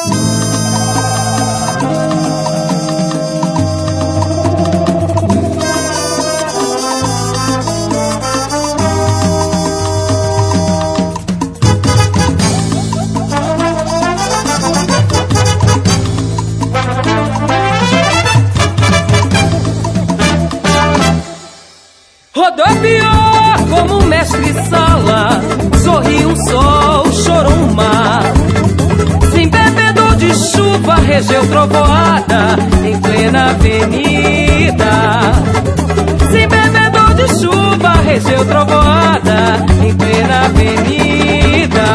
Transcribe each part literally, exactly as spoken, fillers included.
Rodopiou como mestre-sala, sorriu um sol, chorou um mar. Se embebedou de chuva, regeu trovoada em plena avenida. Se embebedou de chuva, regeu trovoada em plena avenida.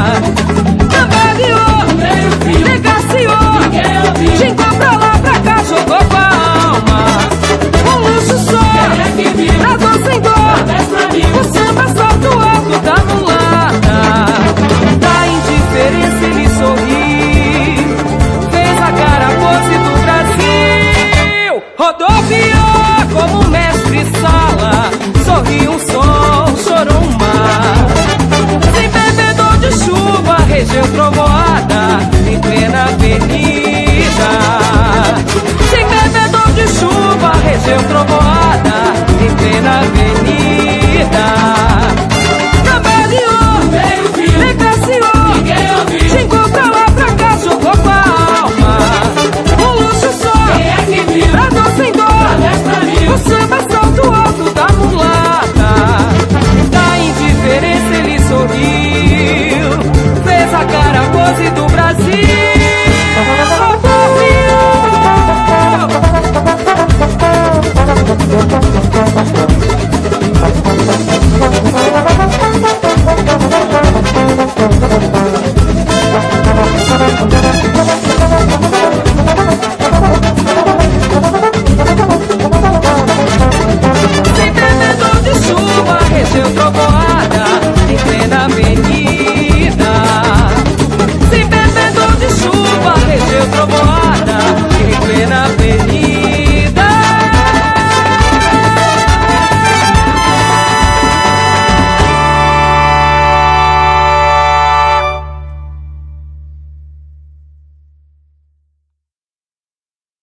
Cambaleou, negaciou, xingou pra lá, pra cá, jogou com a alma. Um luxo só, pra dor sem dor, o samba salto alto da mulata. Da indiferença ele sorriu, fez a cara pose do Brasil. Rodopiou como mestre-sala, sorriu um sol, chorou um mar. Se embebedou de chuva, regeu trovoada em plena avenida. Se embebedou de chuva, regeu trovoada em plena avenida. Cambaleou, negaciou, xingou pra lá, pra cá, jogou com a alma. Um luxo só, pra dor sem dor, o samba salto alto da mulata. Da indiferença ele sorriu, fez a cara pose do Brasil. Se embebedou de chuva, regeu trovoada em plena avenida. Se embebedou de chuva, regeu trovoada